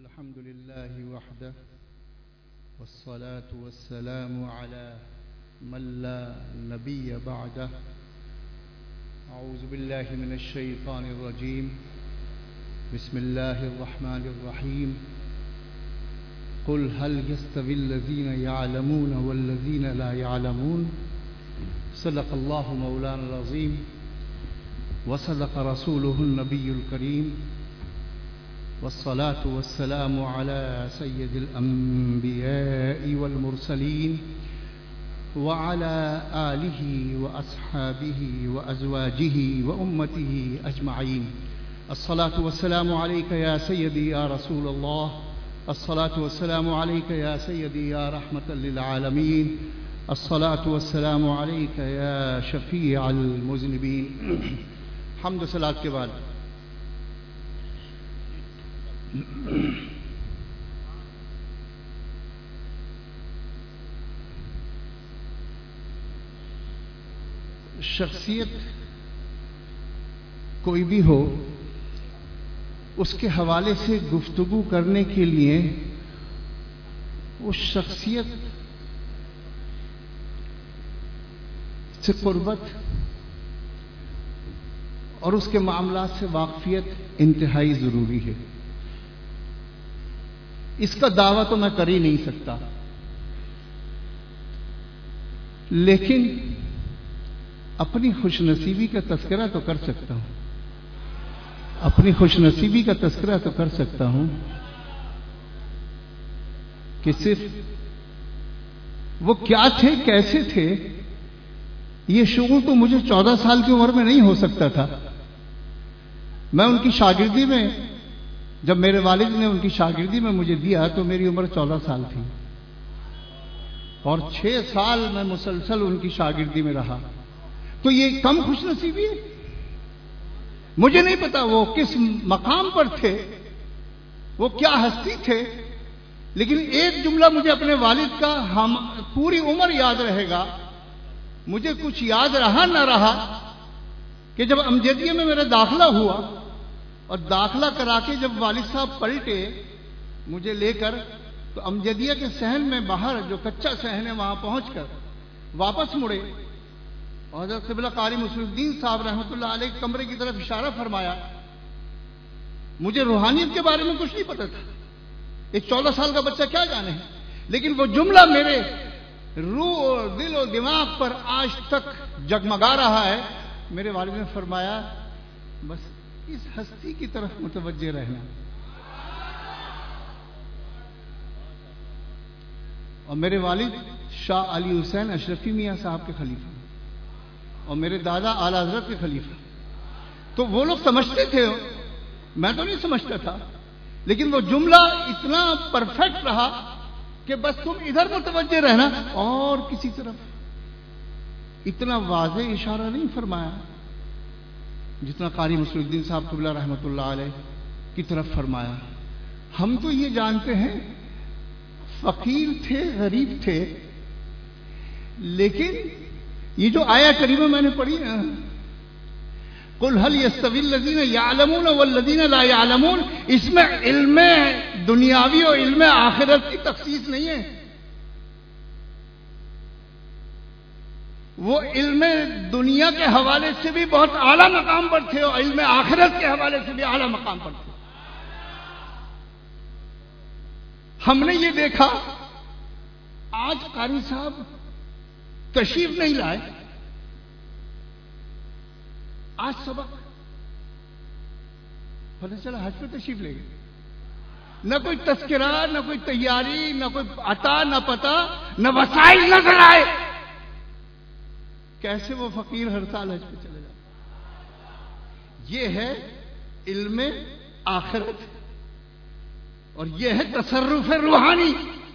الحمد لله وحده والصلاة والسلام على من لا نبي بعده. أعوذ بالله من الشيطان الرجيم. بسم الله الرحمن الرحيم. قل هل يستوي الذين يعلمون والذين لا يعلمون. صدق الله مولانا العظيم وصدق رسوله النبي الكريم. والصلاة والسلام على سيد الأنبياء والمرسلين وعلى آله وأصحابه وأزواجه وأمته أجمعين. الصلاة والسلام عليك يا سيدي يا رسول الله. الصلاة والسلام عليك يا سيدي يا رحمة للعالمين. الصلاة والسلام عليك يا شفيع المذنبين. حمد و صلاة کے بعد شخصیت کوئی بھی ہو اس کے حوالے سے گفتگو کرنے کے لیے اس شخصیت سے قربت اور اس کے معاملات سے واقفیت انتہائی ضروری ہے. اس کا دعویٰ تو میں کر ہی نہیں سکتا، لیکن اپنی خوش نصیبی کا تذکرہ تو کر سکتا ہوں. اپنی خوش نصیبی کا تذکرہ تو کر سکتا ہوں کہ صرف وہ کیا تھے، کیسے تھے، یہ شغل تو مجھے 14 سال کی عمر میں نہیں ہو سکتا تھا. میں ان کی شاگردی میں، جب میرے والد نے ان کی شاگردی میں مجھے دیا تو میری عمر 14 سال تھی، اور 6 سال میں مسلسل ان کی شاگردی میں رہا. تو یہ کم خوش نصیبی ہے؟ مجھے نہیں پتا وہ کس مقام پر تھے، وہ کیا ہستی تھے، لیکن ایک جملہ مجھے اپنے والد کا پوری عمر یاد رہے گا. مجھے کچھ یاد رہا نہ رہا کہ جب امجدیہ میں میرا داخلہ ہوا اور داخلہ کرا کے جب والد صاحب پلٹے مجھے لے کر، تو امجدیہ کے صحن میں باہر جو کچا صحن ہے وہاں پہنچ کر واپس مڑے اور حضرت قبلہ قاری مسلم الدین صاحب رحمۃ اللہ علیہ کمرے کی طرف اشارہ فرمایا. مجھے روحانیت کے بارے میں کچھ نہیں پتا تھا، ایک 14 سال کا بچہ کیا جانے، لیکن وہ جملہ میرے روح اور دل اور دماغ پر آج تک جگمگا رہا ہے. میرے والد نے فرمایا بس اس ہستی کی طرف متوجہ رہنا. اور میرے والد شاہ علی حسین اشرفی میاں صاحب کے خلیفہ اور میرے دادا اعلیٰ حضرت کے خلیفہ. تو وہ لوگ سمجھتے تھے، میں تو نہیں سمجھتا تھا، لیکن وہ جملہ اتنا پرفیکٹ رہا کہ بس تم ادھر متوجہ رہنا اور کسی طرف. اتنا واضح اشارہ نہیں فرمایا جتنا قاری مسلم الدین صاحب قبلہ رحمۃ اللہ علیہ کی طرف فرمایا. ہم تو یہ جانتے ہیں فقیر تھے، غریب تھے، لیکن یہ جو آیہ کریمہ میں نے پڑھی نا، قل هل يستوي الذين يعلمون والذين لا يعلمون، اس میں علم دنیاوی اور علم آخرت کی تخصیص نہیں ہے. وہ علم دنیا کے حوالے سے بھی بہت اعلیٰ مقام پر تھے اور علم آخرت کے حوالے سے بھی اعلیٰ مقام پر تھے. ہم نے یہ دیکھا آج قاری صاحب تشریف نہیں لائے، آج سبق پتہ چلا حج پہ تشریف لے گئے. نہ کوئی تذکرہ، نہ کوئی تیاری، نہ کوئی عطا، نہ پتہ، نہ وسائل نظر آئے. کیسے وہ فقیر ہر سال حج پہ چلے جاتے؟ یہ ہے علم آخرت اور یہ ہے تصرف روحانی.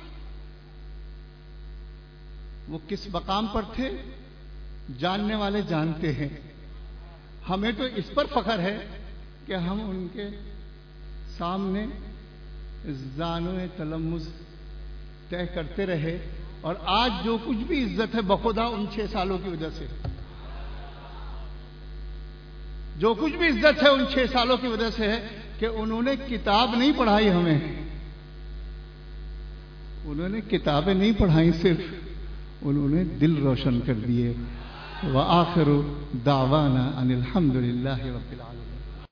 وہ کس مقام پر تھے جاننے والے جانتے ہیں. ہمیں تو اس پر فخر ہے کہ ہم ان کے سامنے زانوِ تلمذ طے کرتے رہے، اور آج جو کچھ بھی عزت ہے بخدا ان 6 سالوں کی وجہ سے. جو کچھ بھی عزت ہے ان 6 سالوں کی وجہ سے ہے کہ انہوں نے کتاب نہیں پڑھائی ہمیں، انہوں نے کتابیں نہیں پڑھائیں، صرف انہوں نے دل روشن کر دیے. وآخر دعوانا ان الحمد للہ رب العالمین.